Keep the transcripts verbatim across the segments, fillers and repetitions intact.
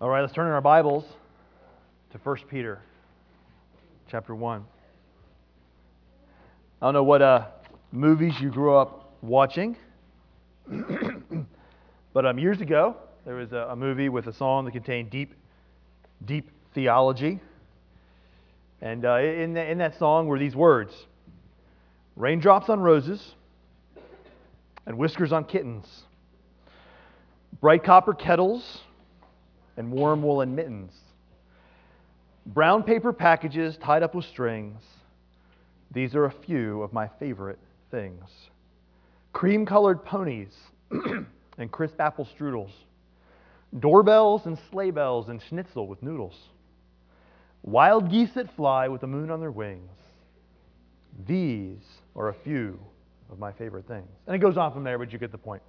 All right, let's turn in our Bibles to First Peter chapter one. I don't know what uh, movies you grew up watching, but um, years ago, there was a, a movie with a song that contained deep, deep theology. And uh, in, the, in that song were these words: raindrops on roses and whiskers on kittens, bright copper kettles and warm woolen mittens, brown paper packages tied up with strings. These are a few of my favorite things. Cream-colored ponies and crisp apple strudels, doorbells and sleigh bells and schnitzel with noodles, wild geese that fly with the moon on their wings. These are a few of my favorite things. And it goes on from there, but you get the point.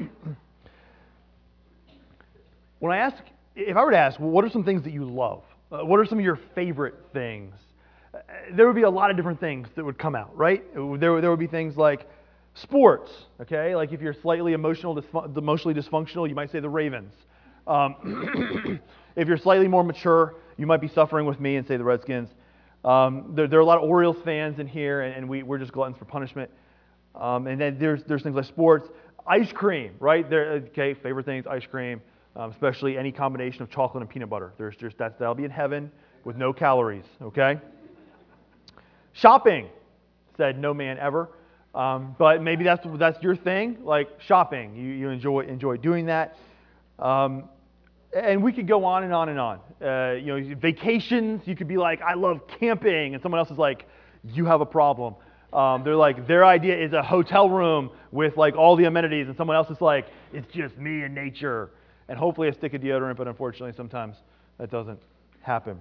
When I ask, if I were to ask, well, what are some things that you love? Uh, what are some of your favorite things? Uh, there would be a lot of different things that would come out, right? Would, there, there would be things like sports, okay? Like if you're slightly emotional, dysfun- emotionally dysfunctional, you might say the Ravens. Um, if you're slightly more mature, you might be suffering with me and say the Redskins. Um, there, there are a lot of Orioles fans in here, and, and we, we're just gluttons for punishment. Um, and then there's there's things like sports, ice cream, right? There, okay, favorite things, ice cream. Um, especially any combination of chocolate and peanut butter. There's just that's that'll be in heaven with no calories. Okay. Shopping, said no man ever, um, but maybe that's that's your thing. Like shopping, you you enjoy enjoy doing that, um, and we could go on and on and on. Uh, you know, vacations. You could be like, I love camping, and someone else is like, you have a problem. Um, they're like, their idea is a hotel room with like all the amenities, and someone else is like, it's just me and nature. And hopefully a stick of deodorant, but unfortunately sometimes that doesn't happen.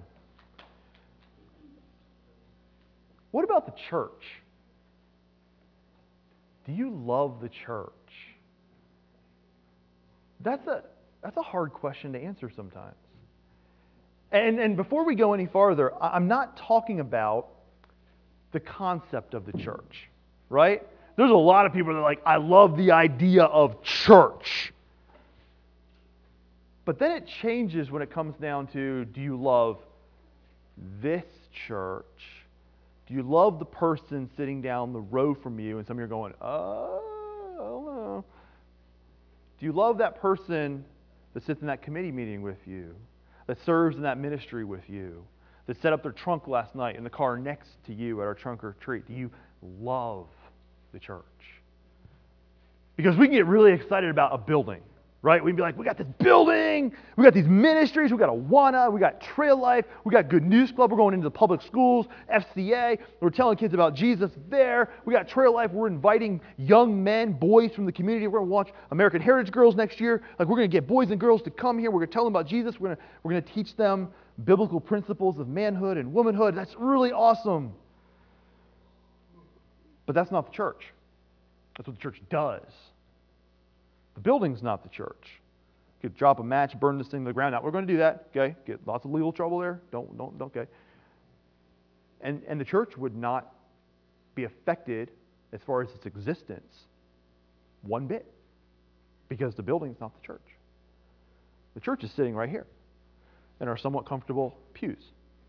What about the church? Do you love the church? That's a that's a hard question to answer sometimes. And, and before we go any farther, I'm not talking about the concept of the church, right? There's a lot of people that are like, I love the idea of church. But then it changes when it comes down to, do you love this church? Do you love the person sitting down the row from you? And some of you are going, oh, I don't know. Do you love that person that sits in that committee meeting with you, that serves in that ministry with you, that set up their trunk last night in the car next to you at our trunk or treat? Do you love the church? Because we can get really excited about a building. Right? We'd be like, we got this building, we got these ministries, we got Awana, we got Trail Life, we got Good News Club, we're going into the public schools, F C A, we're telling kids about Jesus there, we got Trail Life, we're inviting young men, boys from the community, we're going to watch American Heritage Girls next year, like we're going to get boys and girls to come here, we're going to tell them about Jesus, we're going to, we're going to teach them biblical principles of manhood and womanhood. That's really awesome. But that's not the church. That's what the church does. The building's not the church. You could drop a match, burn this thing to the ground. Now, we're going to do that, okay? Get lots of legal trouble there. Don't, don't, don't, okay? And, and the church would not be affected as far as its existence one bit because the building's not the church. The church is sitting right here in our somewhat comfortable pews.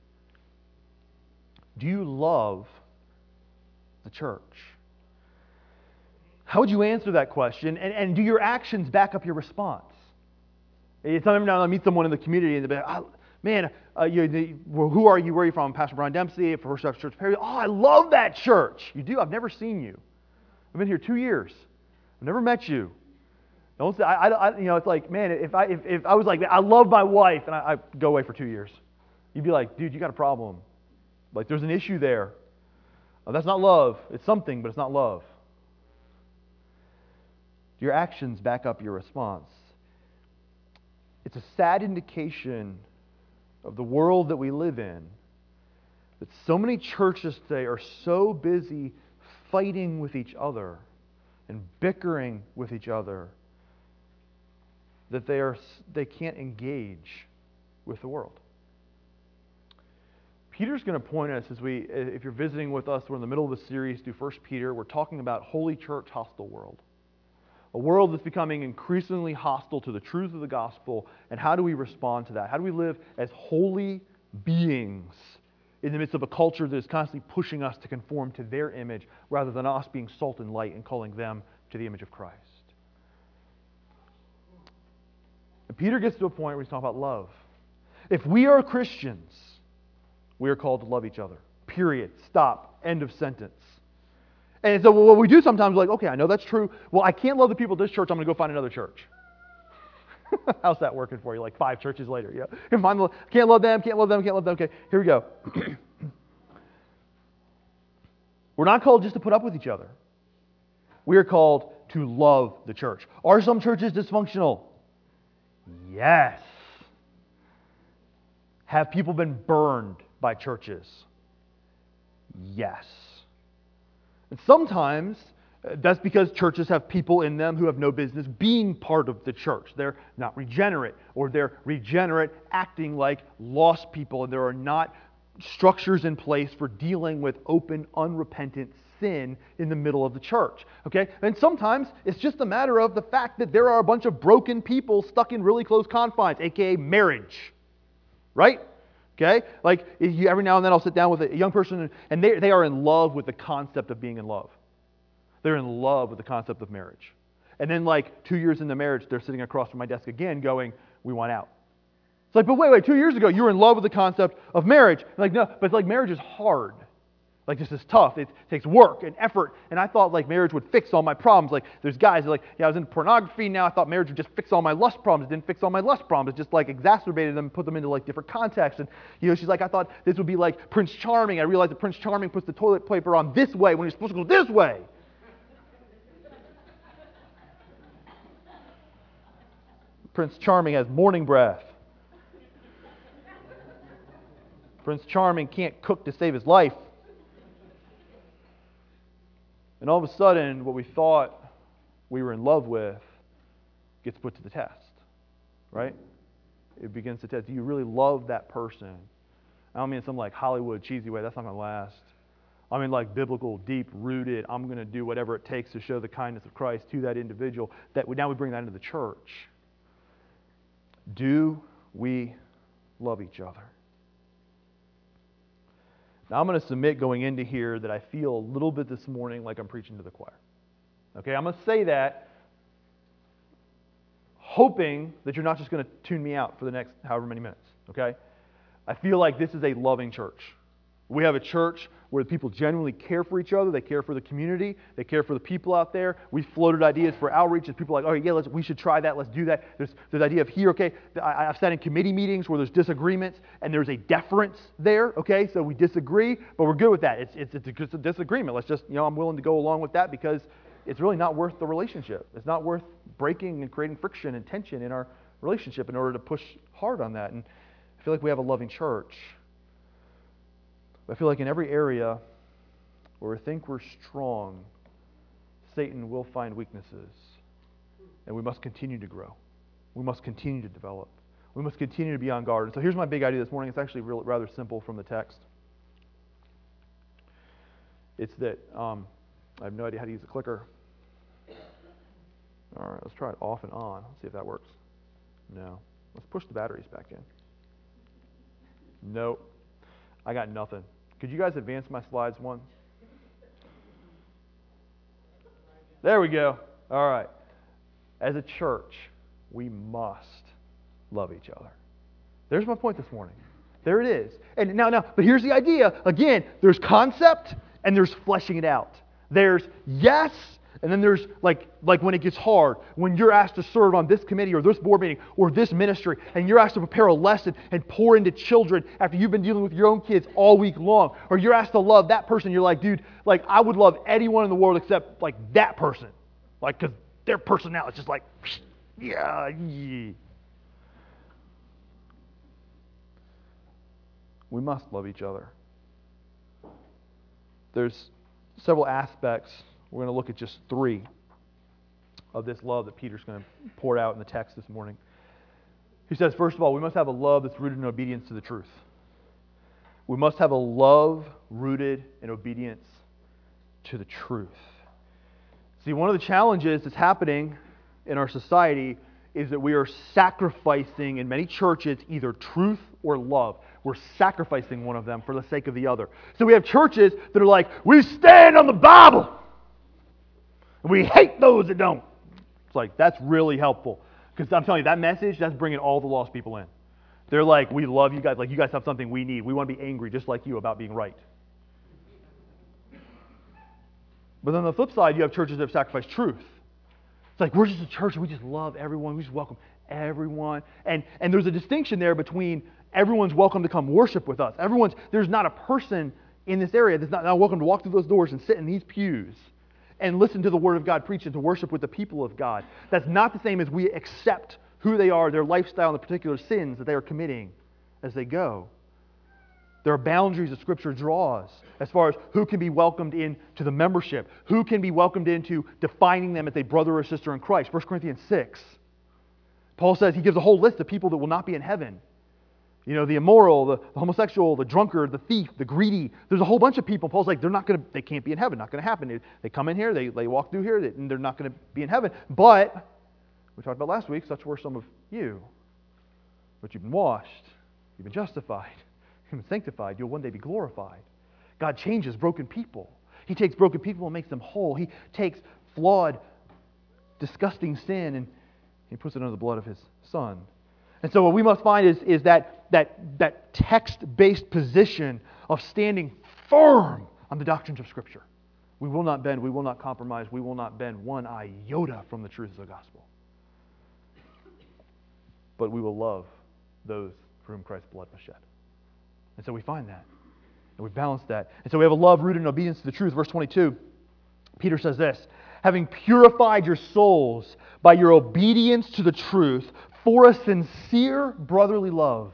Do you love the church? How would you answer that question? And, and do your actions back up your response? Sometimes now I meet someone in the community and they'll be like, oh, man, uh, you, the, well, who are you? Where are you from? Pastor Brian Dempsey for First Baptist Church Perry. Oh, I love that church. You do? I've never seen you. I've been here two years. I've never met you. Don't say, I, I, you know, it's like, man, if I, if, if I was like, I love my wife, and I, I go away for two years, you'd be like, dude, you got a problem. Like, there's an issue there. Oh, that's not love. It's something, but it's not love. Your actions back up your response. It's a sad indication of the world that we live in that so many churches today are so busy fighting with each other and bickering with each other that they are they can't engage with the world. Peter's going to point us as we, if you're visiting with us, we're in the middle of the series through First Peter. We're talking about holy church, hostile world. A world that's becoming increasingly hostile to the truth of the gospel, and how do we respond to that? How do we live as holy beings in the midst of a culture that is constantly pushing us to conform to their image rather than us being salt and light and calling them to the image of Christ? And Peter gets to a point where he's talking about love. If we are Christians, we are called to love each other. Period. Stop. End of sentence. And so what we do sometimes, we're like, okay, I know that's true. Well, I can't love the people at this church. I'm going to go find another church. How's that working for you? Like five churches later, yeah. Can't love, can't love them, can't love them, can't love them. Okay, here we go. We're not called just to put up with each other. We are called to love the church. Are some churches dysfunctional? Yes. Have people been burned by churches? Yes. And sometimes uh, that's because churches have people in them who have no business being part of the church. They're not regenerate, or they're regenerate acting like lost people, and there are not structures in place for dealing with open, unrepentant sin in the middle of the church. Okay? And sometimes it's just a matter of the fact that there are a bunch of broken people stuck in really close confines, aka marriage. Right? Okay? Like, you, every now and then I'll sit down with a young person, and they, they are in love with the concept of being in love. They're in love with the concept of marriage. And then, like, two years into marriage, they're sitting across from my desk again going, we want out. It's like, but wait, wait, two years ago, you were in love with the concept of marriage. I'm like, no, but it's like marriage is hard. Like, this is tough. It takes work and effort. And I thought, like, marriage would fix all my problems. Like, there's guys that are like, yeah, I was into pornography. Now I thought marriage would just fix all my lust problems. It didn't fix all my lust problems. It just, like, exacerbated them and put them into, like, different contexts. And, you know, she's like, I thought this would be like Prince Charming. I realized that Prince Charming puts the toilet paper on this way when you're supposed to go this way. Prince Charming has morning breath. Prince Charming can't cook to save his life. And all of a sudden, what we thought we were in love with gets put to the test, right? It begins to test. Do you really love that person? I don't mean in some like Hollywood cheesy way. That's not going to last. I mean like biblical, deep-rooted, I'm going to do whatever it takes to show the kindness of Christ to that individual. That we, now we bring that into the church. Do we love each other? Now, I'm going to submit going into here that I feel a little bit this morning like I'm preaching to the choir. Okay, I'm going to say that hoping that you're not just going to tune me out for the next however many minutes. Okay? I feel like this is a loving church. We have a church where people genuinely care for each other. They care for the community. They care for the people out there. We floated ideas for outreach, and people are like, oh, yeah, let's, we should try that. Let's do that. There's the idea of here, okay, I, I've sat in committee meetings where there's disagreements, and there's a deference there, okay? So we disagree, but we're good with that. It's, it's, it's, a, it's a disagreement. Let's just, you know, I'm willing to go along with that because it's really not worth the relationship. It's not worth breaking and creating friction and tension in our relationship in order to push hard on that. And I feel like we have a loving church. I feel like in every area where we think we're strong, Satan will find weaknesses. And we must continue to grow. We must continue to develop. We must continue to be on guard. And so here's my big idea this morning. It's actually real, rather simple from the text. It's that um, I have no idea how to use the clicker. All right, let's try it off and on. Let's see if that works. No. Let's push the batteries back in. Nope. I got nothing. Could you guys advance my slides one? There we go. All right. As a church, we must love each other. There's my point this morning. There it is. And now, now, but here's the idea. Again, there's concept and there's fleshing it out. There's yes, and then there's like, like when it gets hard, when you're asked to serve on this committee or this board meeting or this ministry, and you're asked to prepare a lesson and pour into children after you've been dealing with your own kids all week long, or you're asked to love that person, you're like, dude, like I would love anyone in the world except like that person, like because their personality is just like, yeah, yeah. We must love each other. There's several aspects. We're going to look at just three of this love that Peter's going to pour out in the text this morning. He says, first of all, we must have a love that's rooted in obedience to the truth. We must have a love rooted in obedience to the truth. See, one of the challenges that's happening in our society is that we are sacrificing in many churches either truth or love. We're sacrificing one of them for the sake of the other. So we have churches that are like, we stand on the Bible, and we hate those that don't. It's like, that's really helpful. Because I'm telling you, that message, that's bringing all the lost people in. They're like, we love you guys. Like, you guys have something we need. We want to be angry just like you about being right. But then on the flip side, you have churches that have sacrificed truth. It's like, we're just a church and we just love everyone. We just welcome everyone. And, and there's a distinction there between everyone's welcome to come worship with us. Everyone's, there's not a person in this area that's not, not welcome to walk through those doors and sit in these pews and listen to the Word of God preached and to worship with the people of God. That's not the same as we accept who they are, their lifestyle, and the particular sins that they are committing as they go. There are boundaries that Scripture draws as far as who can be welcomed into the membership, who can be welcomed into defining them as a brother or sister in Christ. First Corinthians six. Paul says, he gives a whole list of people that will not be in heaven. You know, the immoral, the, the homosexual, the drunkard, the thief, the greedy. There's a whole bunch of people. Paul's like, they're not going to, they can't be in heaven. Not going to happen. They, they come in here, they, they walk through here, they, and they're not going to be in heaven. But, we talked about last week, such were some of you. But you've been washed. You've been justified. You've been sanctified. You'll one day be glorified. God changes broken people. He takes broken people and makes them whole. He takes flawed, disgusting sin and He puts it under the blood of His Son. And so what we must find is, is that, that, that text-based position of standing firm on the doctrines of Scripture. We will not bend, we will not compromise, we will not bend one iota from the truths of the gospel. But we will love those for whom Christ's blood was shed. And so we find that. And we balance that. And so we have a love rooted in obedience to the truth. Verse twenty-two, Peter says this, having purified your souls by your obedience to the truth for a sincere brotherly love,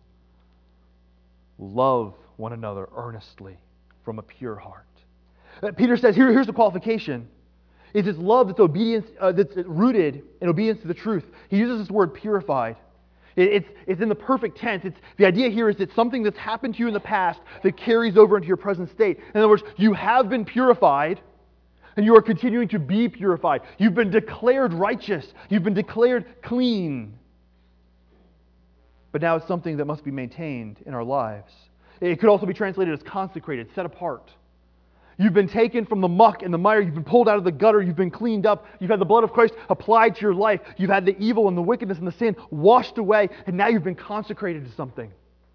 love one another earnestly from a pure heart. Peter says, here, here's the qualification. Is it's love that's obedience, uh, that's rooted in obedience to the truth. He uses this word purified. It, it's, it's in the perfect tense. It's, the idea here is it's something that's happened to you in the past that carries over into your present state. In other words, you have been purified and you are continuing to be purified. You've been declared righteous. You've been declared clean. But now it's something that must be maintained in our lives. It could also be translated as consecrated, set apart. You've been taken from the muck and the mire. You've been pulled out of the gutter. You've been cleaned up. You've had the blood of Christ applied to your life. You've had the evil and the wickedness and the sin washed away. And now you've been consecrated to something.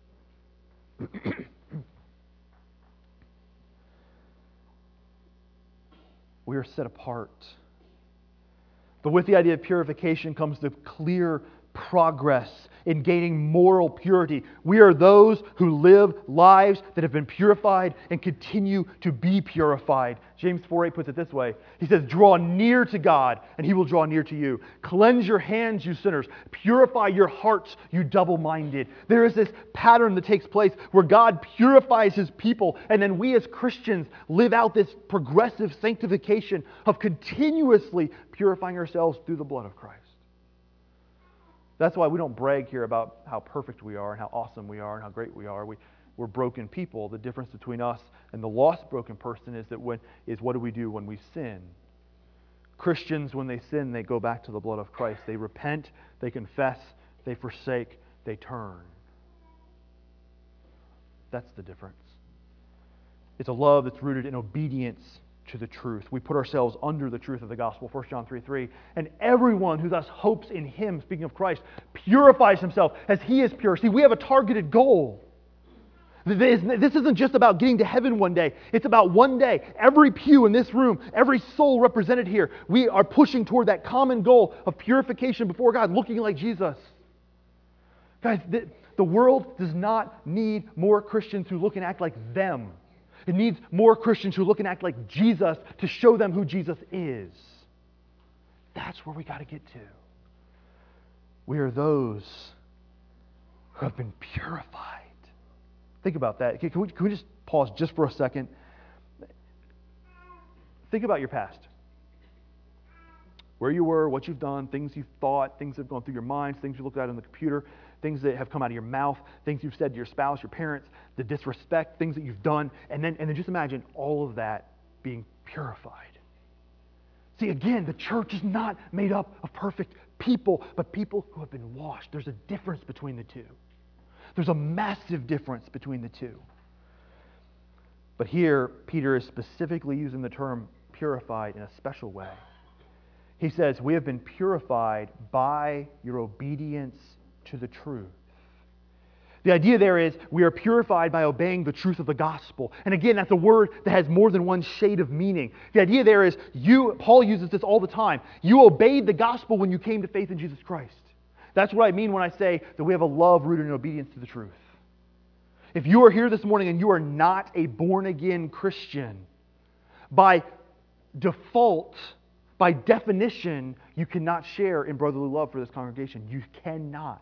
We are set apart. But with the idea of purification comes the clear progress in gaining moral purity. We are those who live lives that have been purified and continue to be purified. James four eight puts it this way. He says, draw near to God and He will draw near to you. Cleanse your hands, you sinners. Purify your hearts, you double-minded. There is this pattern that takes place where God purifies His people, and then we as Christians live out this progressive sanctification of continuously purifying ourselves through the blood of Christ. That's why we don't brag here about how perfect we are and how awesome we are and how great we are. We, we're broken people. The difference between us and the lost broken person is that when is what do we do when we sin? Christians, when they sin, they go back to the blood of Christ. They repent, they confess, they forsake, they turn. That's the difference. It's a love that's rooted in obedience to the truth. We put ourselves under the truth of the gospel, First John three three. And everyone who thus hopes in Him, speaking of Christ, purifies himself as He is pure. See, we have a targeted goal. This isn't just about getting to heaven one day. It's about one day, every pew in this room, every soul represented here, we are pushing toward that common goal of purification before God, looking like Jesus. Guys, the, the world does not need more Christians who look and act like them. It needs more Christians who look and act like Jesus to show them who Jesus is. That's where we got to get to. We are those who have been purified. Think about that. Can we, can we just pause just for a second? Think about your past. Where you were, what you've done, things you've thought, things that have gone through your minds, things you looked at on the computer, things that have come out of your mouth, things you've said to your spouse, your parents, the disrespect, things that you've done, and then, and then just imagine all of that being purified. See, again, the church is not made up of perfect people, but people who have been washed. There's a difference between the two. There's a massive difference between the two. But here, Peter is specifically using the term purified in a special way. He says, we have been purified by your obedience to the truth. The idea there is we are purified by obeying the truth of the gospel. And again, that's a word that has more than one shade of meaning. The idea there is you, Paul uses this all the time. You obeyed the gospel when you came to faith in Jesus Christ. That's what I mean when I say that we have a love rooted in obedience to the truth. If you are here this morning and you are not a born-again Christian, by default, by definition, you cannot share in brotherly love for this congregation. You cannot.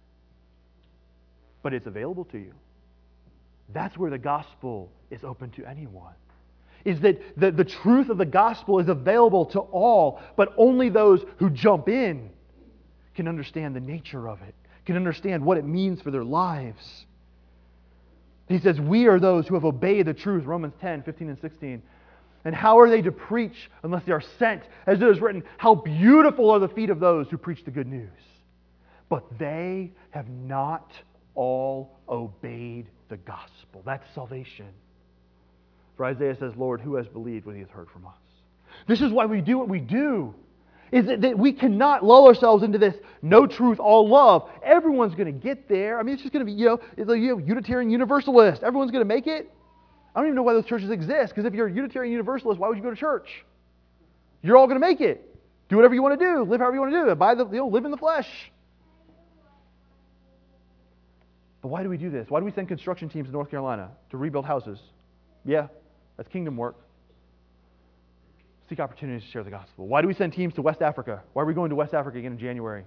But it's available to you. That's where the gospel is open to anyone. Is that the, the truth of the gospel is available to all, but only those who jump in can understand the nature of it, can understand what it means for their lives. He says, we are those who have obeyed the truth, Romans ten, fifteen and sixteen. And how are they to preach unless they are sent? As it is written, how beautiful are the feet of those who preach the good news. But they have not all obeyed the gospel. That's salvation. For Isaiah says, Lord, who has believed what he has heard from us? This is why we do what we do. Is that, that we cannot lull ourselves into this no truth, all love. Everyone's going to get there. I mean, it's just going to be, you know, it's like, you know, Unitarian Universalist. Everyone's going to make it. I don't even know why those churches exist, because if you're a Unitarian Universalist, why would you go to church? You're all going to make it. Do whatever you want to do. Live however you want to do. Buy the, you know, live in the flesh. But why do we do this? Why do we send construction teams to North Carolina to rebuild houses? Yeah, that's kingdom work. Seek opportunities to share the gospel. Why do we send teams to West Africa? Why are we going to West Africa again in January?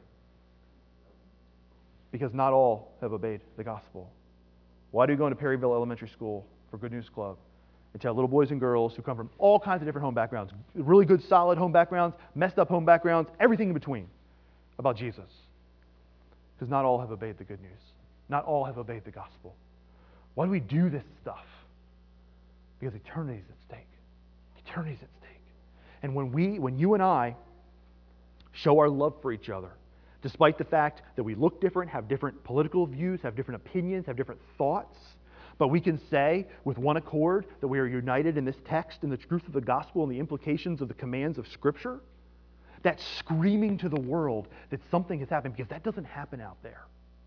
Because not all have obeyed the gospel. Why do we go into Perryville Elementary School for Good News Club and tell little boys and girls who come from all kinds of different home backgrounds, really good, solid home backgrounds, messed up home backgrounds, everything in between, about Jesus? Because not all have obeyed the good news. Not all have obeyed the gospel. Why do we do this stuff? Because eternity is at stake. Eternity is at stake. And when we, when you and I show our love for each other, despite the fact that we look different, have different political views, have different opinions, have different thoughts, but we can say with one accord that we are united in this text, in the truth of the gospel and the implications of the commands of Scripture, that's screaming to the world that something has happened, because that doesn't happen out there.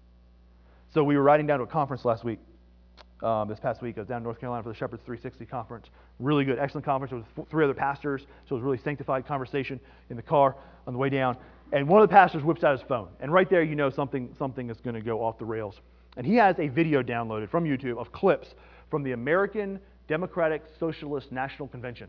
So we were riding down to a conference last week. Um, this past week, I was down in North Carolina for the Shepherds three sixty conference. Really good, excellent conference. There was three other pastors, so it was a really sanctified conversation in the car on the way down. And one of the pastors whips out his phone. And right there, you know something, something is going to go off the rails. And he has a video downloaded from YouTube of clips from the American Democratic Socialist National Convention.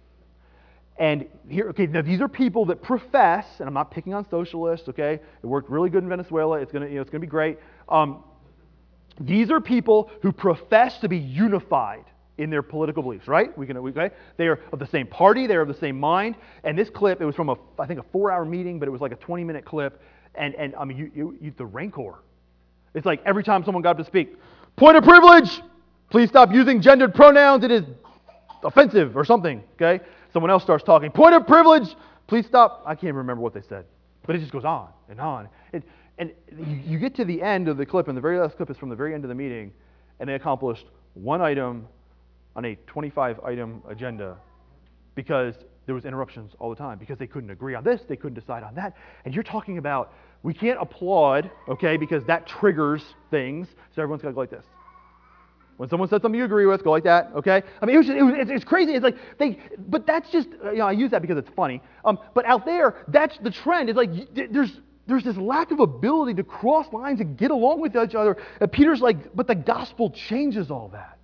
And here, okay, now these are people that profess, and I'm not picking on socialists, okay? It worked really good in Venezuela. It's gonna, you know, it's gonna be great. Um, these are people who profess to be unified in their political beliefs, right? We can, okay? They are of the same party. They are of the same mind. And this clip, it was from a, I think, a four-hour meeting, but it was like a twenty-minute clip. And and I mean, you, you, you the rancor. It's like every time someone got up to speak, point of privilege. Please stop using gendered pronouns. It is offensive or something. Okay. Someone else starts talking. Point of privilege. Please stop. I can't remember what they said, but it just goes on and on. It, and you, you get to the end of the clip, and the very last clip is from the very end of the meeting, and they accomplished one item on a twenty-five item agenda because there was interruptions all the time, because they couldn't agree on this, they couldn't decide on that. And you're talking about, we can't applaud, okay, because that triggers things, so everyone's got to go like this. When someone says something you agree with, go like that, okay? I mean, it was just, it was, it's, it's crazy. It's like, they, but that's just, you know, I use that because it's funny. Um, but out there, that's the trend. It's like, there's there's this lack of ability to cross lines and get along with each other. And Peter's like, but the gospel changes all that.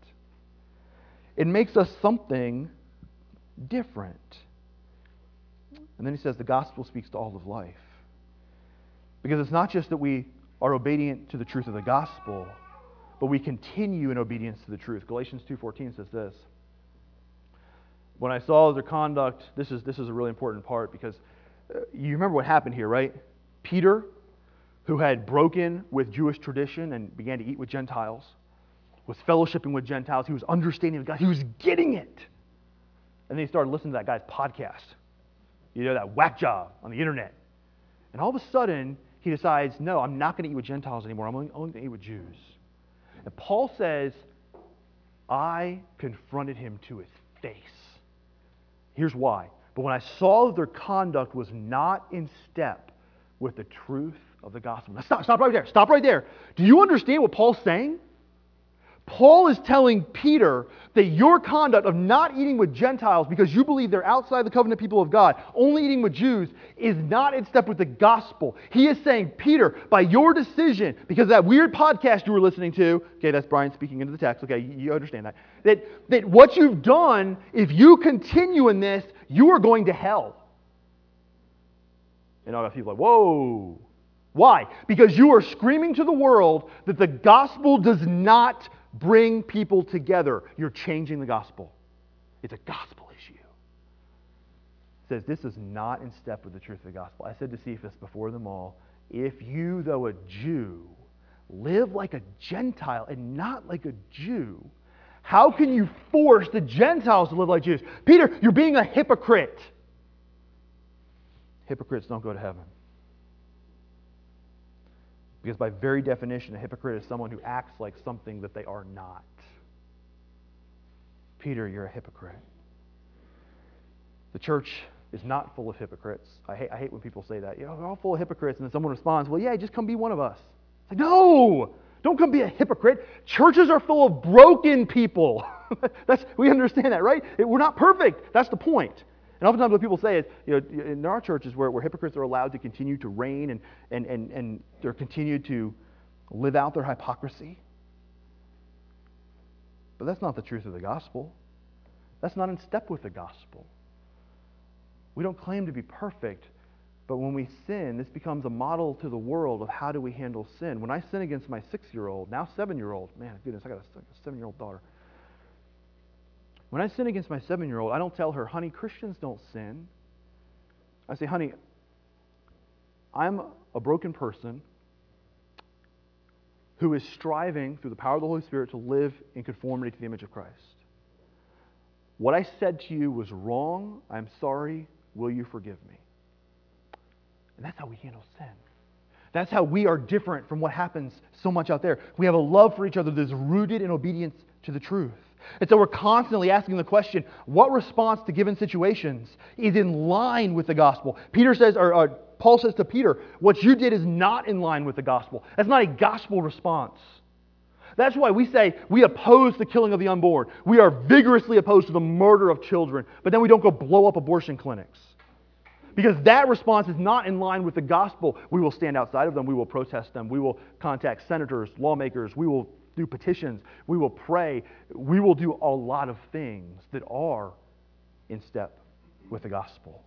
It makes us something different. And then he says the gospel speaks to all of life. Because it's not just that we are obedient to the truth of the gospel, but we continue in obedience to the truth. Galatians two fourteen says this. When I saw their conduct, this is, this is a really important part, because uh, you remember what happened here, right? Peter, who had broken with Jewish tradition and began to eat with Gentiles, was fellowshipping with Gentiles. He was understanding of God. He was getting it. And then he started listening to that guy's podcast. you know, that whack job on the internet. And all of a sudden, he decides, no, I'm not going to eat with Gentiles anymore. I'm only, only going to eat with Jews. And Paul says, I confronted him to his face. Here's why. But when I saw that their conduct was not in step with the truth of the gospel. Now stop, stop right there. Stop right there. Do you understand what Paul's saying? Paul is telling Peter that your conduct of not eating with Gentiles because you believe they're outside the covenant people of God, only eating with Jews, is not in step with the gospel. He is saying, Peter, by your decision, because of that weird podcast you were listening to, okay, that's Brian speaking into the text, okay, you, you understand that, that, that what you've done, if you continue in this, you are going to hell. And all got people like, whoa. Why? Because you are screaming to the world that the gospel does not bring people together. You're changing the gospel. It's a gospel issue. It says this is not in step with the truth of the gospel. I said to Cephas before them all, if you, though a Jew, live like a Gentile and not like a Jew, how can you force the Gentiles to live like Jews? Peter, you're being a hypocrite. Hypocrites don't go to heaven. Because by very definition, a hypocrite is someone who acts like something that they are not. Peter, you're a hypocrite. The church is not full of hypocrites. I hate, I hate when people say that. You know, we're all full of hypocrites, and then someone responds, well, yeah, just come be one of us. It's like, no! Don't come be a hypocrite. Churches are full of broken people. That's, we understand that, right? We're not perfect. That's the point. And oftentimes what people say is, you know, in our churches where, where hypocrites are allowed to continue to reign and, and, and, and they're continued to live out their hypocrisy. But that's not the truth of the gospel. That's not in step with the gospel. We don't claim to be perfect, but when we sin, this becomes a model to the world of how do we handle sin. When I sin against my six-year-old, now seven-year-old, man, goodness, I got a seven-year-old daughter. When I sin against my seven-year-old, I don't tell her, honey, Christians don't sin. I say, honey, I'm a broken person who is striving through the power of the Holy Spirit to live in conformity to the image of Christ. What I said to you was wrong. I'm sorry. Will you forgive me? And that's how we handle sin. That's how we are different from what happens so much out there. We have a love for each other that is rooted in obedience to the truth. And so we're constantly asking the question, what response to given situations is in line with the gospel? Peter says, or, or Paul says to Peter, what you did is not in line with the gospel. That's not a gospel response. That's why we say we oppose the killing of the unborn. We are vigorously opposed to the murder of children, but then we don't go blow up abortion clinics. Because that response is not in line with the gospel. We will stand outside of them. We will protest them. We will contact senators, lawmakers. We will do petitions. We will pray. We will do a lot of things that are in step with the gospel.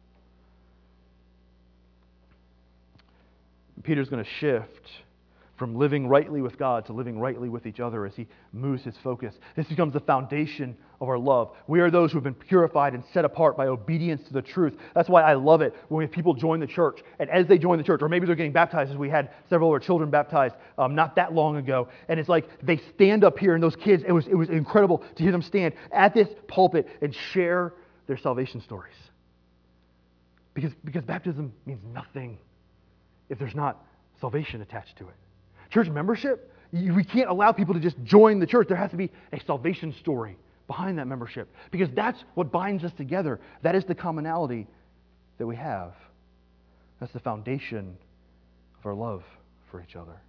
Peter's going to shift from living rightly with God to living rightly with each other as he moves his focus. This becomes the foundation of our love. We are those who have been purified and set apart by obedience to the truth. That's why I love it when we have people join the church, and as they join the church, or maybe they're getting baptized, as we had several of our children baptized um, not that long ago, and it's like they stand up here, and those kids, it was, it was incredible to hear them stand at this pulpit and share their salvation stories. Because, because baptism means nothing if there's not salvation attached to it. Church membership, we can't allow people to just join the church. There has to be a salvation story behind that membership because that's what binds us together. That is the commonality that we have. That's the foundation of our love for each other.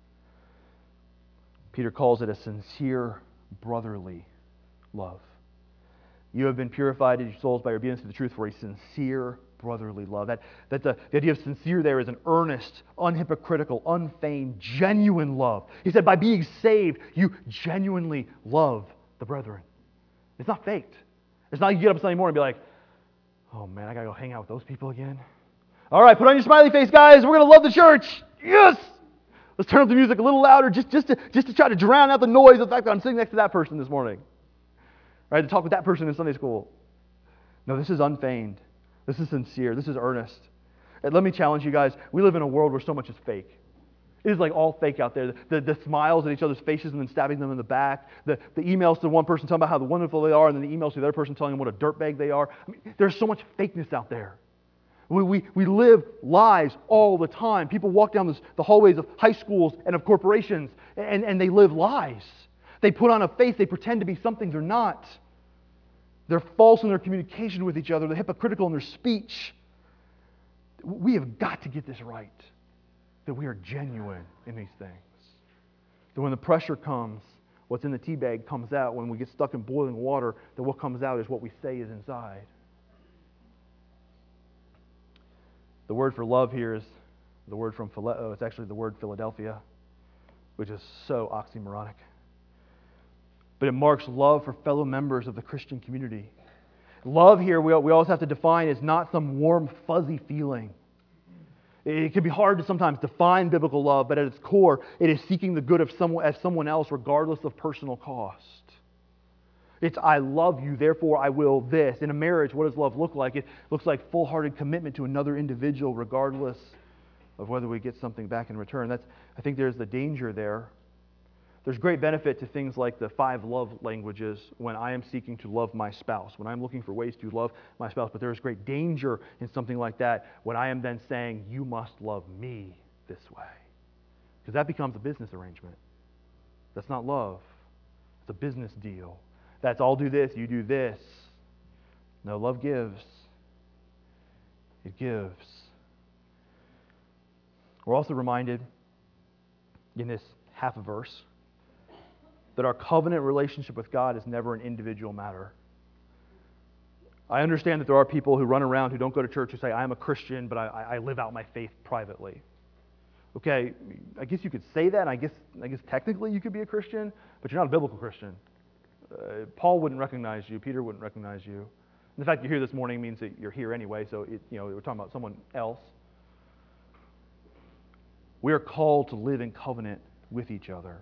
Peter calls it a sincere brotherly love. You have been purified in your souls by obedience to the truth for a sincere brotherly love. That, that the, the idea of sincere there is an earnest, unhypocritical, unfeigned, genuine love. He said, by being saved, you genuinely love the brethren. It's not faked. It's not like you get up Sunday morning and be like, oh man, I got to go hang out with those people again. All right, put on your smiley face, guys. We're going to love the church. Yes! Let's turn up the music a little louder just, just, to, just to try to drown out the noise of the fact that I'm sitting next to that person this morning. Right, to talk with that person in Sunday school. No, this is unfeigned. This is sincere. This is earnest. And let me challenge you guys. We live in a world where so much is fake. It is like all fake out there. The, the smiles at each other's faces and then stabbing them in the back. The, the emails to one person telling about how wonderful they are, and then the emails to the other person telling them what a dirtbag they are. I mean, there's so much fakeness out there. We, we, we live lives all the time. People walk down this, the hallways of high schools and of corporations, and, and they live lies. They put on a face. They pretend to be something they're not. They're false in their communication with each other. They're hypocritical in their speech. We have got to get this right, that we are genuine in these things. That when the pressure comes, what's in the tea bag comes out. When we get stuck in boiling water, that what comes out is what we say is inside. The word for love here is the word from phileo. It's actually the word Philadelphia, which is so oxymoronic. But it marks love for fellow members of the Christian community. Love here, we, we always have to define, is not some warm, fuzzy feeling. It can be hard to sometimes define biblical love, but at its core, it is seeking the good of someone, of someone else regardless of personal cost. It's, I love you, therefore I will this. In a marriage, what does love look like? It looks like full-hearted commitment to another individual regardless of whether we get something back in return. That's, I think there's the danger there. There's great benefit to things like the five love languages when I am seeking to love my spouse, when I'm looking for ways to love my spouse. But there is great danger in something like that when I am then saying, you must love me this way. Because that becomes a business arrangement. That's not love. It's a business deal. That's I'll do this, you do this. No, love gives. It gives. We're also reminded in this half a verse that our covenant relationship with God is never an individual matter. I understand that there are people who run around who don't go to church who say, I'm a Christian, but I, I live out my faith privately. Okay, I guess you could say that. I guess, I guess technically you could be a Christian, but you're not a biblical Christian. Uh, Paul wouldn't recognize you. Peter wouldn't recognize you. And the fact you're here this morning means that you're here anyway, so it, you know, we're talking about someone else. We are called to live in covenant with each other.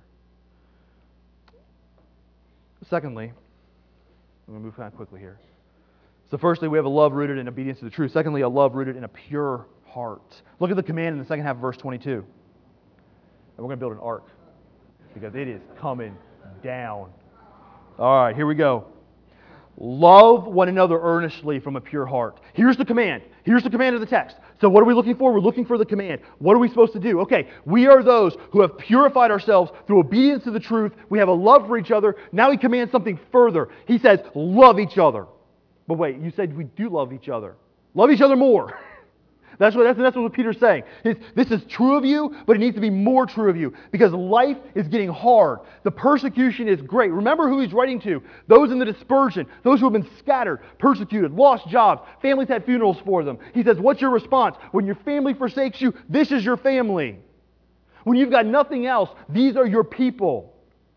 Secondly, I'm going to move kind of quickly here. So firstly, we have a love rooted in obedience to the truth. Secondly, a love rooted in a pure heart. Look at the command in the second half of verse twenty-two. And we're going to build an ark because it is coming down. All right, here we go. Love one another earnestly from a pure heart. Here's the command. Here's the command of the text. So what are we looking for? We're looking for the command. What are we supposed to do? Okay, we are those who have purified ourselves through obedience to the truth. We have a love for each other. Now he commands something further. He says, love each other. But wait, you said we do love each other. Love each other more. That's what, that's, that's what Peter's saying. It's, this is true of you, but it needs to be more true of you because life is getting hard. The persecution is great. Remember who he's writing to. Those in the dispersion, those who have been scattered, persecuted, lost jobs. Families had funerals for them. He says, what's your response? When your family forsakes you, this is your family. When you've got nothing else, these are your people.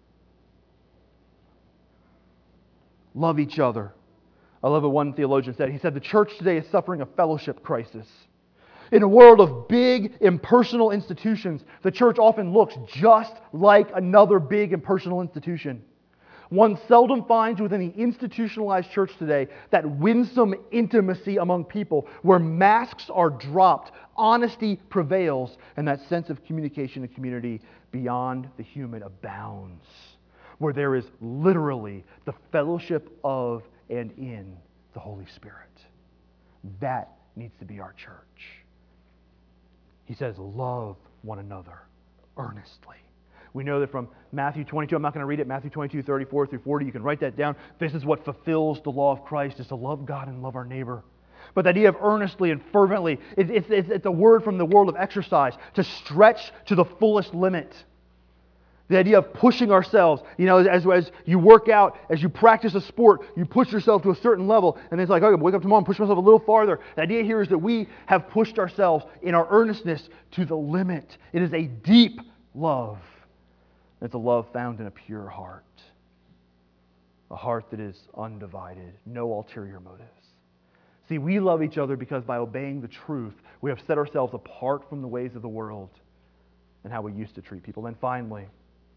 Love each other. I love what one theologian said. He said, the church today is suffering a fellowship crisis. In a world of big, impersonal institutions, the church often looks just like another big, impersonal institution. One seldom finds within the institutionalized church today that winsome intimacy among people where masks are dropped, honesty prevails, and that sense of communication and community beyond the human abounds, where there is literally the fellowship of and in the Holy Spirit. That needs to be our church. He says, love one another earnestly. We know that from Matthew twenty-two, I'm not going to read it, Matthew twenty-two, thirty-four through forty, you can write that down. This is what fulfills the law of Christ, is to love God and love our neighbor. But the idea of earnestly and fervently, it, it's, it's, it's a word from the world of exercise, to stretch to the fullest limit. The idea of pushing ourselves, you know, as, as you work out, as you practice a sport, you push yourself to a certain level, and it's like, okay, wake up tomorrow and push myself a little farther. The idea here is that we have pushed ourselves in our earnestness to the limit. It is a deep love. It's a love found in a pure heart. A heart that is undivided, no ulterior motives. See, we love each other because by obeying the truth, we have set ourselves apart from the ways of the world and how we used to treat people. And finally,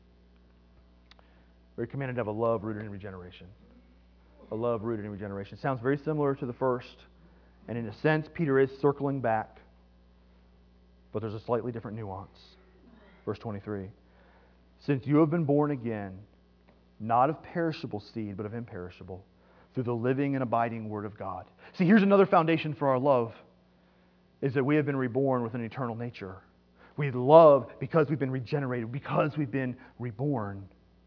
we're commanded to have a love rooted in regeneration. A love rooted in regeneration. Sounds very similar to the first. And in a sense, Peter is circling back. But there's a slightly different nuance. Verse twenty-three. Since you have been born again, not of perishable seed, but of imperishable, through the living and abiding Word of God. See, here's another foundation for our love, is that we have been reborn with an eternal nature. We love because we've been regenerated, because we've been reborn.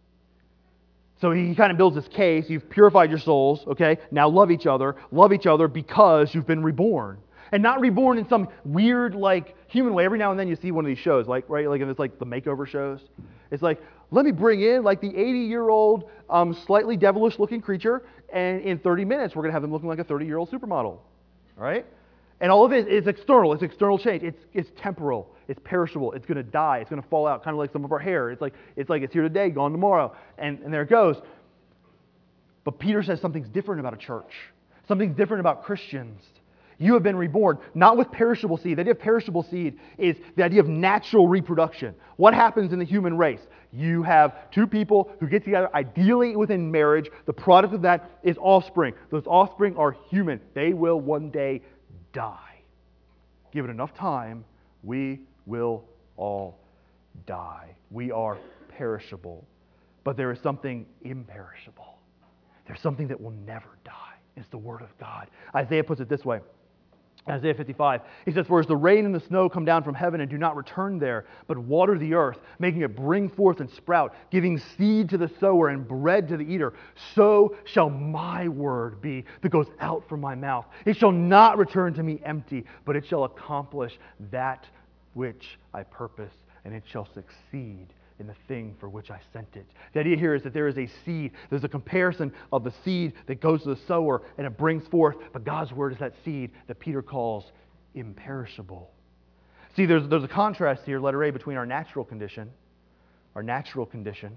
So he kind of builds this case. You've purified your souls, okay? Now love each other. Love each other because you've been reborn. And not reborn in some weird, like, human way. Every now and then you see one of these shows, like, right? Like, if it's like the makeover shows. It's like, let me bring in, like, the eighty-year-old, um, slightly devilish-looking creature, and in thirty minutes we're going to have him looking like a thirty-year-old supermodel. All right? And all of it is external. It's external change. It's it's temporal. It's perishable. It's going to die. It's going to fall out, kind of like some of our hair. It's like it's like it's here today, gone tomorrow, and, and there it goes. But Peter says something's different about a church. Something's different about Christians. You have been reborn, not with perishable seed. The idea of perishable seed is the idea of natural reproduction. What happens in the human race? You have two people who get together, ideally within marriage. The product of that is offspring. Those offspring are human. They will one day die. Give it enough time, we will all die. We are perishable. But there is something imperishable. There's something that will never die. It's the Word of God. Isaiah puts it this way. Isaiah fifty-five, he says, for as the rain and the snow come down from heaven and do not return there, but water the earth, making it bring forth and sprout, giving seed to the sower and bread to the eater, so shall my word be that goes out from my mouth. It shall not return to me empty, but it shall accomplish that which I purpose, and it shall succeed in the thing for which I sent it. The idea here is that there is a seed. There's a comparison of the seed that goes to the sower and it brings forth, but God's word is that seed that Peter calls imperishable. See, there's, there's a contrast here, letter A, between our natural condition, our natural condition.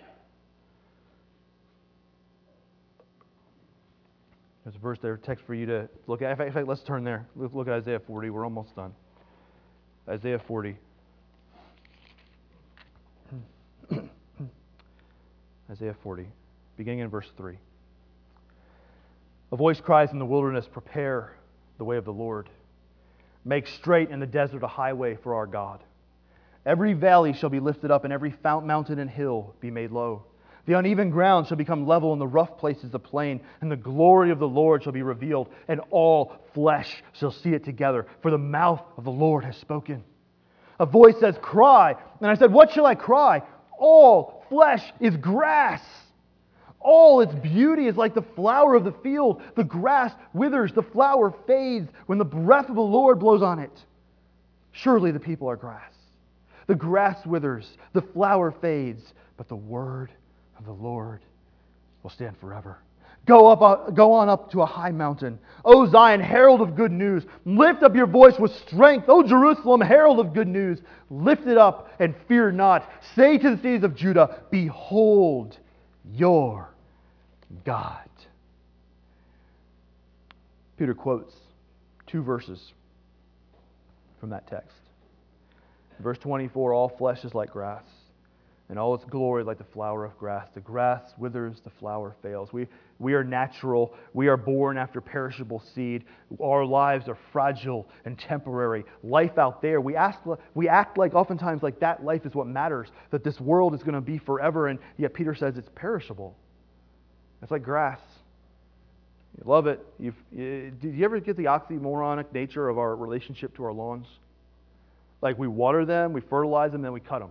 There's a verse there, text for you to look at. In fact, in fact let's turn there. Look, look at Isaiah forty. We're almost done. Isaiah forty. Isaiah forty, beginning in verse three. A voice cries in the wilderness, prepare the way of the Lord. Make straight in the desert a highway for our God. Every valley shall be lifted up, and every mountain and hill be made low. The uneven ground shall become level, and the rough places a plain, and the glory of the Lord shall be revealed, and all flesh shall see it together, for the mouth of the Lord has spoken. A voice says, cry. And I said, what shall I cry? All flesh is grass. All its beauty is like the flower of the field. The grass withers, the flower fades when the breath of the Lord blows on it. Surely the people are grass. The grass withers, the flower fades, but the word of the Lord will stand forever. Go up, uh, go on up to a high mountain. O Zion, herald of good news, lift up your voice with strength. O Jerusalem, herald of good news, lift it up and fear not. Say to the cities of Judah, behold your God. Peter quotes two verses from that text. Verse twenty-four, all flesh is like grass, and all its glory like the flower of grass. The grass withers, the flower fails. We, we are natural. We are born after perishable seed. Our lives are fragile and temporary. Life out there, we, ask, we act like oftentimes like that life is what matters, that this world is going to be forever, and yet Peter says it's perishable. It's like grass. You love it. You've, you, did you ever get the oxymoronic nature of our relationship to our lawns? Like we water them, we fertilize them, then we cut them.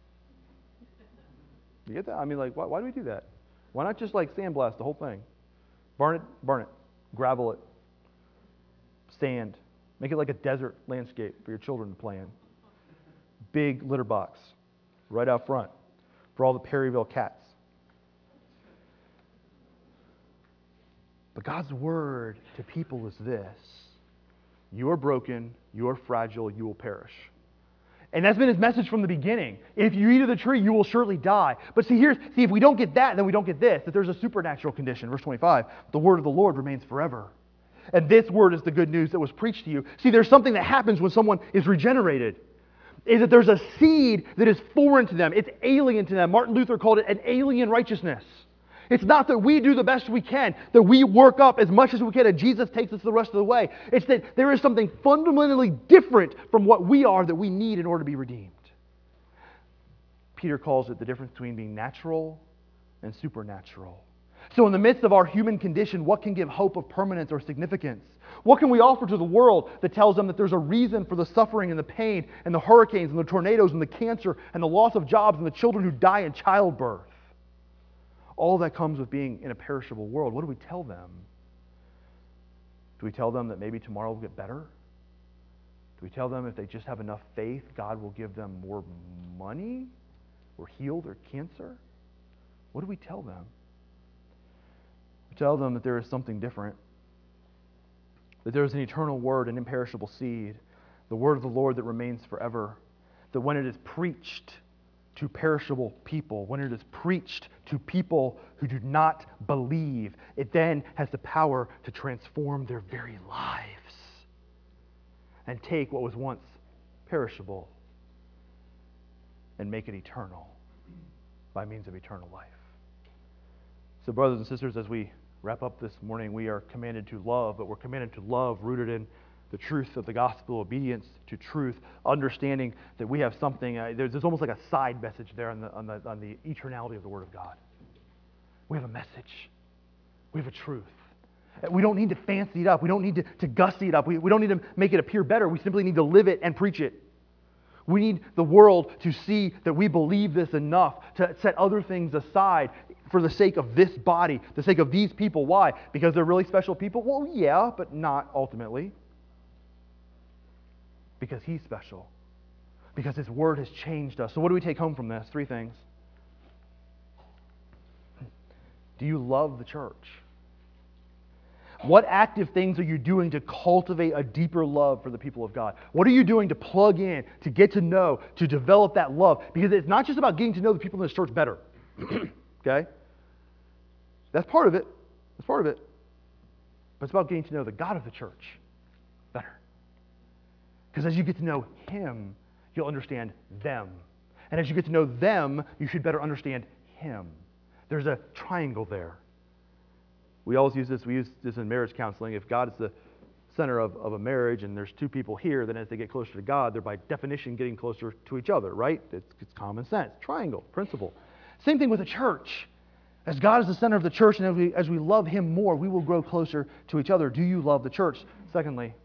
You get that? I mean, like, why, why do we do that? Why not just like sandblast the whole thing? Burn it, burn it, gravel it, sand. Make it like a desert landscape for your children to play in. Big litter box right out front for all the Perryville cats. But God's word to people is this: you are broken, you are fragile, you will perish. And that's been his message from the beginning. If you eat of the tree, you will surely die. But see, here's, see, if we don't get that, then we don't get this, that there's a supernatural condition. Verse twenty-five, the word of the Lord remains forever. And this word is the good news that was preached to you. See, there's something that happens when someone is regenerated, is that there's a seed that is foreign to them. It's alien to them. Martin Luther called it an alien righteousness. It's not that we do the best we can, that we work up as much as we can and Jesus takes us the rest of the way. It's that there is something fundamentally different from what we are that we need in order to be redeemed. Peter calls it the difference between being natural and supernatural. So in the midst of our human condition, what can give hope of permanence or significance? What can we offer to the world that tells them that there's a reason for the suffering and the pain and the hurricanes and the tornadoes and the cancer and the loss of jobs and the children who die in childbirth? All that comes with being in a perishable world. What do we tell them? Do we tell them that maybe tomorrow will get better? Do we tell them if they just have enough faith, God will give them more money or heal their cancer? What do we tell them? We tell them that there is something different, that there is an eternal word, an imperishable seed, the word of the Lord that remains forever, that when it is preached to perishable people, when it is preached to people who do not believe, it then has the power to transform their very lives and take what was once perishable and make it eternal by means of eternal life. So brothers and sisters, as we wrap up this morning, we are commanded to love, but we're commanded to love rooted in the truth of the gospel, obedience to truth, understanding that we have something, uh, there's, there's almost like a side message there on the, on, the, on the eternality of the Word of God. We have a message. We have a truth. We don't need to fancy it up. We don't need to, to gussy it up. We, we don't need to make it appear better. We simply need to live it and preach it. We need the world to see that we believe this enough to set other things aside for the sake of this body, the sake of these people. Why? Because they're really special people? Well, yeah, but not ultimately. Because He's special. Because His Word has changed us. So what do we take home from this? Three things. Do you love the church? What active things are you doing to cultivate a deeper love for the people of God? What are you doing to plug in, to get to know, to develop that love? Because it's not just about getting to know the people in this church better. Okay? That's part of it. That's part of it. But it's about getting to know the God of the church better. Because as you get to know Him, you'll understand them. And as you get to know them, you should better understand Him. There's a triangle there. We always use this, we use this in marriage counseling. If God is the center of, of a marriage and there's two people here, then as they get closer to God, they're by definition getting closer to each other, right? It's, it's common sense. Triangle, principle. Same thing with a church. As God is the center of the church and as we, as we love Him more, we will grow closer to each other. Do you love the church? Secondly,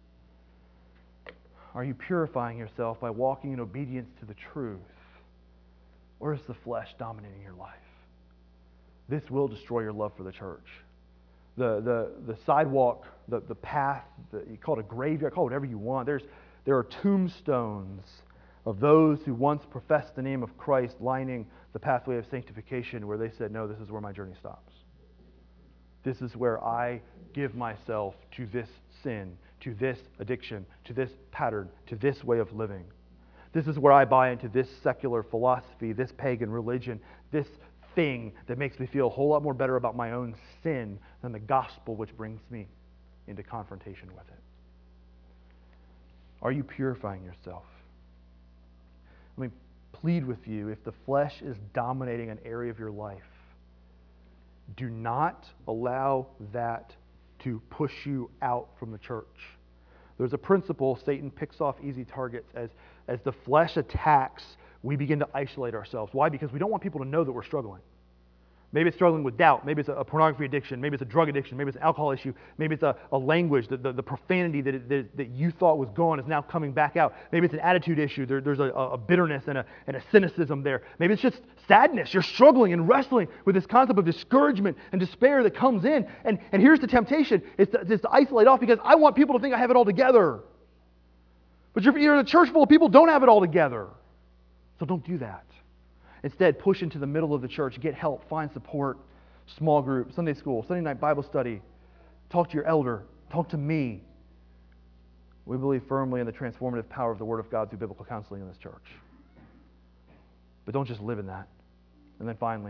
are you purifying yourself by walking in obedience to the truth? Or is the flesh dominating your life? This will destroy your love for the church. The, the, the sidewalk, the, the path, the, you call it a graveyard, call it whatever you want. There's, there are tombstones of those who once professed the name of Christ lining the pathway of sanctification where they said, no, this is where my journey stops. This is where I give myself to this sin, to this addiction, to this pattern, to this way of living. This is where I buy into this secular philosophy, this pagan religion, this thing that makes me feel a whole lot more better about my own sin than the gospel which brings me into confrontation with it. Are you purifying yourself? Let me plead with you, if the flesh is dominating an area of your life, do not allow that to push you out from the church. There's a principle, Satan picks off easy targets. As, as the flesh attacks, we begin to isolate ourselves. Why? Because we don't want people to know that we're struggling. Maybe it's struggling with doubt. Maybe it's a pornography addiction. Maybe it's a drug addiction. Maybe it's an alcohol issue. Maybe it's a, a language, the, the, the profanity that, it, that, that you thought was gone is now coming back out. Maybe it's an attitude issue. There, there's a, a bitterness and a, and a cynicism there. Maybe it's just sadness. You're struggling and wrestling with this concept of discouragement and despair that comes in. And, and here's the temptation, is to, is to isolate off because I want people to think I have it all together. But you're, you're in a church full of people who don't have it all together. So don't do that. Instead, push into the middle of the church, get help, find support, small group, Sunday school, Sunday night Bible study. Talk to your elder. Talk to me. We believe firmly in the transformative power of the Word of God through biblical counseling in this church. But don't just live in that. And then finally,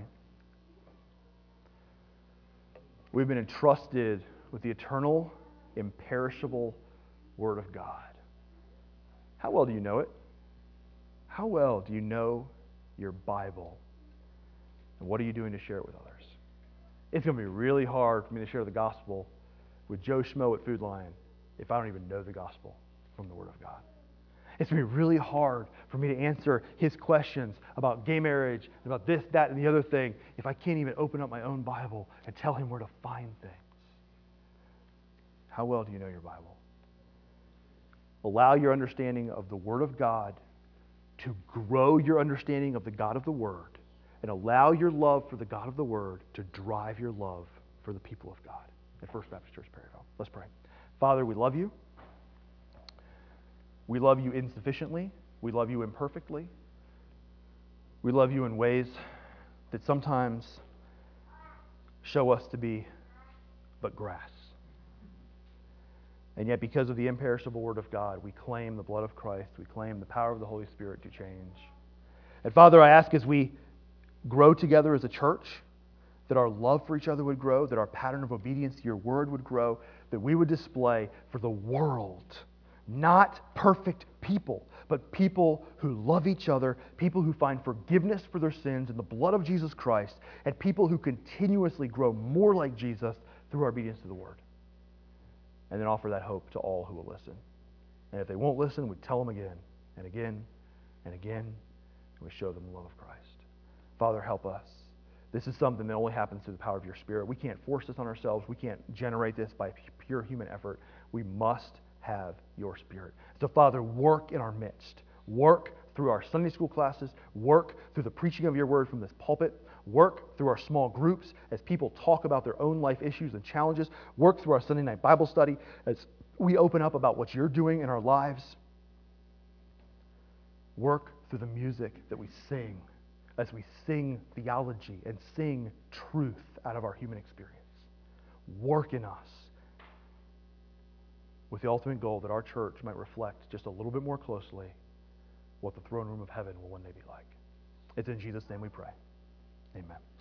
we've been entrusted with the eternal, imperishable Word of God. How well do you know it? How well do you know your Bible? And what are you doing to share it with others? It's going to be really hard for me to share the gospel with Joe Schmo at Food Lion if I don't even know the gospel from the Word of God. It's going to be really hard for me to answer his questions about gay marriage, about this, that, and the other thing, if I can't even open up my own Bible and tell him where to find things. How well do you know your Bible? Allow your understanding of the Word of God to grow your understanding of the God of the Word, and allow your love for the God of the Word to drive your love for the people of God at First Baptist Church Perryville. Let's pray. Father, we love you. We love you insufficiently. We love you imperfectly. We love you in ways that sometimes show us to be but grass. And yet, because of the imperishable Word of God, we claim the blood of Christ. We claim the power of the Holy Spirit to change. And Father, I ask as we grow together as a church, that our love for each other would grow, that our pattern of obedience to your Word would grow, that we would display for the world not perfect people, but people who love each other, people who find forgiveness for their sins in the blood of Jesus Christ, and people who continuously grow more like Jesus through our obedience to the Word. And then offer that hope to all who will listen. And if they won't listen, we tell them again and again and again, and we show them the love of Christ. Father, help us. This is something that only happens through the power of your Spirit. We can't force this on ourselves. We can't generate this by pure human effort. We must have your Spirit. So, Father, work in our midst. Work through our Sunday school classes. Work through the preaching of your word from this pulpit. Work through our small groups as people talk about their own life issues and challenges. Work through our Sunday night Bible study as we open up about what you're doing in our lives. Work through the music that we sing as we sing theology and sing truth out of our human experience. Work in us with the ultimate goal that our church might reflect just a little bit more closely what the throne room of heaven will one day be like. It's in Jesus' name we pray. Amen.